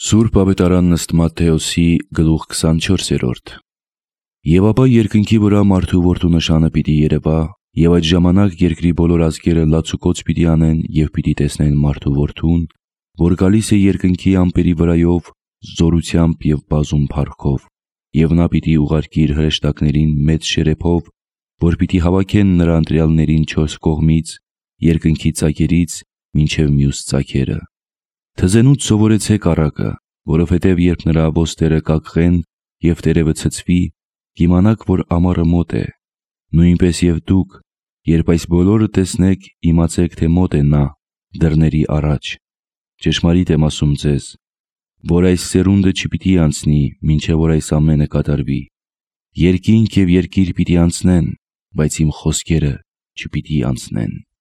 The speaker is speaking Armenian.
Սուրբ ավետարանն ըստ Մատթեոսի գլուխ 24-րդ։ Եվ ապա երկնքի վրա մարդու որդու նշանը պիտի երևա, եւ այդ ժամանակ երկրի բոլոր ազգերը լացուկոծ պիտի անեն եւ պիտի տեսնեն մարդու որդուն, որ գալիս է երկնքի ամպերի վրայով զորությամբ եւ բազում փառքով, եւ նա պիտի ուղարկի իր հրեշտակներին մեծ շերեփով, որ պիտի հավաքեն նրա ընտրյալներին 4 կողմից, երկնքի ծակերից մինչև մյուս ծակերը։ Թզենուց սովորեցեք առակը, որովհետև երբ նրա ոստերը կակղեն եւ տերևը ցցվի, կիմանաք, որ ամառը մոտ է։ Նույնպես եւ դուք, երբ այս բոլորը տեսնեք, իմացեք, թե մոտ է նա, դռների առաջ։ Ճշմարիտ եմ ասում ձեզ, որ այս սերունդը չպիտի անցնի, մինչև որ այս ամենը կատարվի։ Երկինք եւ երկիր պիտի անցնեն, բայց իմ խոսքերը չպիտի անցնեն։